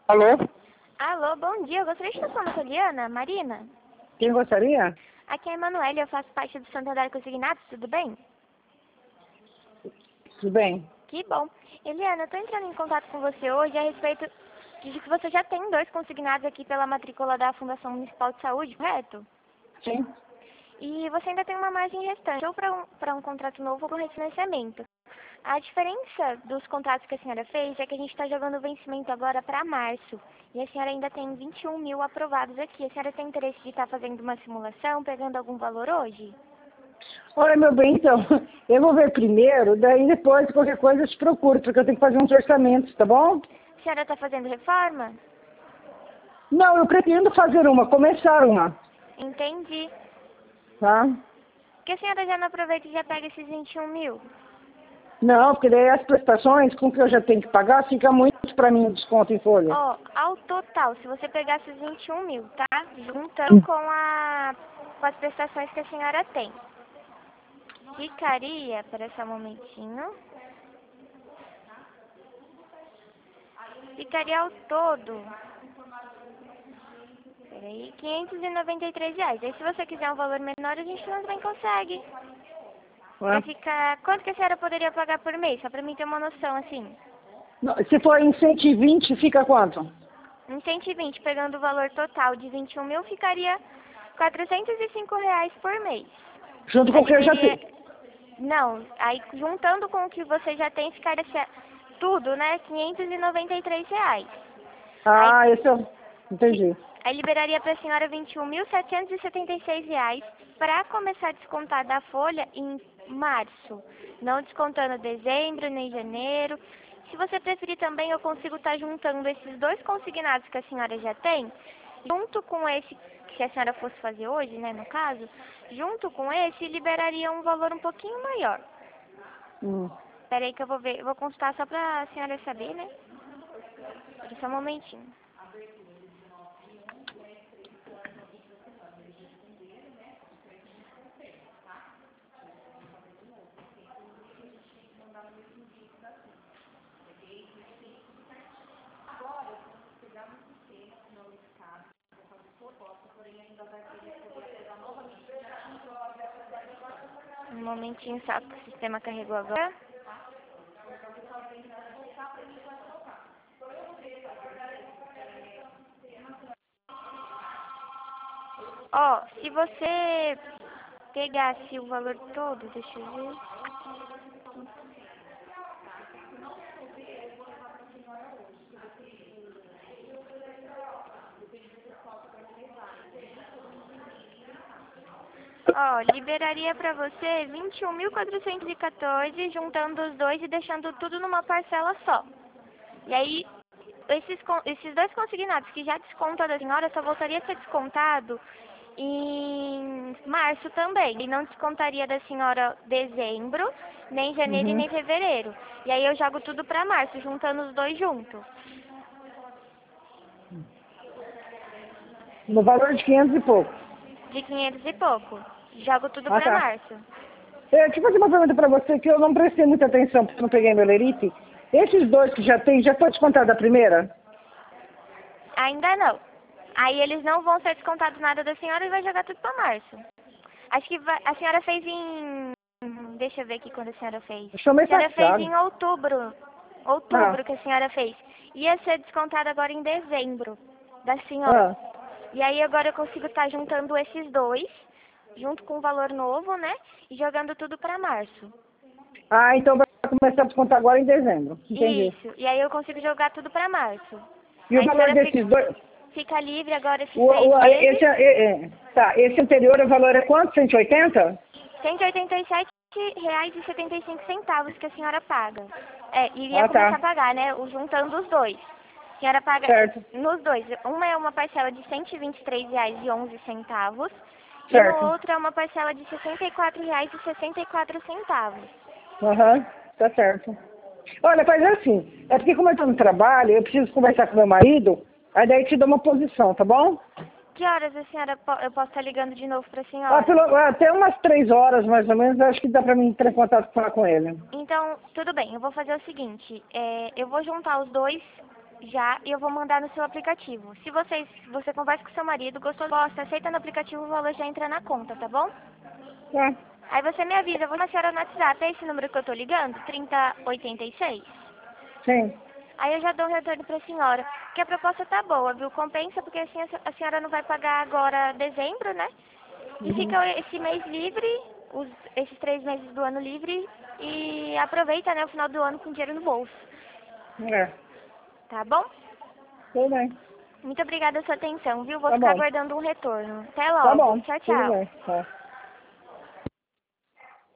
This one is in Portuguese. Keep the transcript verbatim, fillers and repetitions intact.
Alô? Alô, bom dia. Eu gostaria de estar falando com a Liana, Marina. Quem gostaria? Aqui é a Emanuele, eu faço parte do Santander Consignados, tudo bem? Tudo bem? Que bom. Eliana, eu estou entrando em contato com você hoje a respeito de que você já tem dois consignados aqui pela matrícula da Fundação Municipal de Saúde, correto? Sim. E você ainda tem uma margem restante, ou para um, para um contrato novo ou para um refinanciamento. A diferença dos contratos que a senhora fez é que a gente está jogando o vencimento agora para março. E a senhora ainda tem vinte e um mil aprovados aqui. A senhora tem interesse de estar fazendo uma simulação, pegando algum valor hoje? Olha, meu bem, então, eu vou ver primeiro, daí depois, qualquer coisa, eu te procuro, porque eu tenho que fazer uns orçamentos, tá bom? A senhora está fazendo reforma? Não, eu pretendo fazer uma, começar uma, Entendi. tá? Por que a senhora já não aproveita e já pega esses vinte e um mil? Não, porque daí as prestações, com que eu já tenho que pagar, fica muito para mim desconto em folha. Ó, ao total, se você pegasse os vinte e um mil, tá? Juntando com, a, com as prestações que a senhora tem. Ficaria, para só um momentinho. Ficaria ao todo. Peraí, quinhentos e noventa e três reais. Aí se você quiser um valor menor, a gente também consegue. Vai Né? ficar. Quanto que a senhora poderia pagar por mês? Só pra mim ter uma noção, assim. Não, se for em cento e vinte, fica quanto? Em cento e vinte, pegando o valor total de vinte e um mil, ficaria quatrocentos e cinco reais por mês. Junto com Aí o que eu já teria... tenho. Não, aí juntando com o que você já tem, ficaria se- tudo, né? quinhentos e noventa e três reais. Aí, Ah, esse eu entendi. aí liberaria para a senhora vinte e um mil setecentos e setenta e seis reais para começar a descontar da folha em março. Não descontando dezembro nem janeiro. Se você preferir também, eu consigo estar juntando esses dois consignados que a senhora já tem, junto com esse que a senhora fosse fazer hoje, né, no caso, junto com esse, liberaria um valor um pouquinho maior. Hum. Espera aí que eu vou ver, eu vou consultar só para a senhora saber, né? Só um momentinho. Um momentinho só que o sistema carregou agora. Ó, se você pegasse o valor todo, deixa eu ver. Ó, liberaria pra você vinte e um mil quatrocentos e quatorze, juntando os dois e deixando tudo numa parcela só. E aí, esses, con- esses dois consignados que já descontam da senhora só voltaria a ser descontado em março também. E não descontaria da senhora dezembro, nem janeiro e Uhum. nem fevereiro. E aí eu jogo tudo pra março, juntando os dois juntos. No valor de quinhentos e pouco. De quinhentos e pouco. Jogo tudo Ah, pra tá. março. É, deixa eu fazer uma pergunta para você que eu não prestei muita atenção porque eu não peguei meu lerite. Esses dois que já tem, já foi descontado da primeira? Ainda não. Aí eles não vão ser descontados nada da senhora e vai jogar tudo pra março. Acho que vai, a senhora fez em... Deixa eu ver aqui quando a senhora fez. Acho que foi A mês senhora fez passado. em outubro. Ah, Outubro que a senhora fez. Ia ser descontado agora em dezembro da senhora. ah. E aí agora eu consigo estar juntando esses dois, junto com o valor novo, né? E jogando tudo pra março. Ah, então vai começar a descontar agora em dezembro. Entendi. Isso. E aí eu consigo jogar tudo pra março. E o Aí a valor senhora fica, desses dois? fica livre agora esses O, seis o, meses. esse, é, é, tá, esse anterior, o valor é quanto? cento e oitenta? cento e oitenta e sete reais e setenta e cinco centavos que a senhora paga. É, iria Ah, começar a tá. pagar, né? o- Juntando os dois. A senhora paga Certo, nos dois. Uma é uma parcela de cento e vinte e três reais e onze centavos. E no certo. outro é uma parcela de sessenta e quatro reais e sessenta e quatro centavos. Aham, tá certo. Olha, faz assim, é porque como eu tô no trabalho, eu preciso conversar com meu marido, aí daí eu te dou uma posição, tá bom? Que horas a senhora po- eu posso estar ligando de novo para a Ah, senhora? pelo, até umas três horas, mais ou menos, acho que dá pra mim entrar em contato falar com ele. Então, tudo bem, eu vou fazer o seguinte, é, eu vou juntar os dois já e eu vou mandar no seu aplicativo. Se vocês, você conversa com seu marido, gostou, gosta, aceita no aplicativo, o valor já entra na conta, tá bom? Tá. Aí você me avisa, eu vou na senhora no WhatsApp, é esse número que eu tô ligando? trinta oitenta e seis? Sim. Aí eu já dou um retorno pra senhora. Porque a proposta tá boa, viu? Compensa, porque assim a se- a senhora não vai pagar agora dezembro, né? E Uhum. fica esse mês livre, os, esses três meses do ano livre, e aproveita, né, o final do ano com dinheiro no bolso. É. Tá bom? Tudo bem. Muito obrigada pela sua atenção, viu? Vou Tá ficar bom. aguardando um retorno. Até Tá logo. bom. Tchau, Tudo tchau. bem. Tá.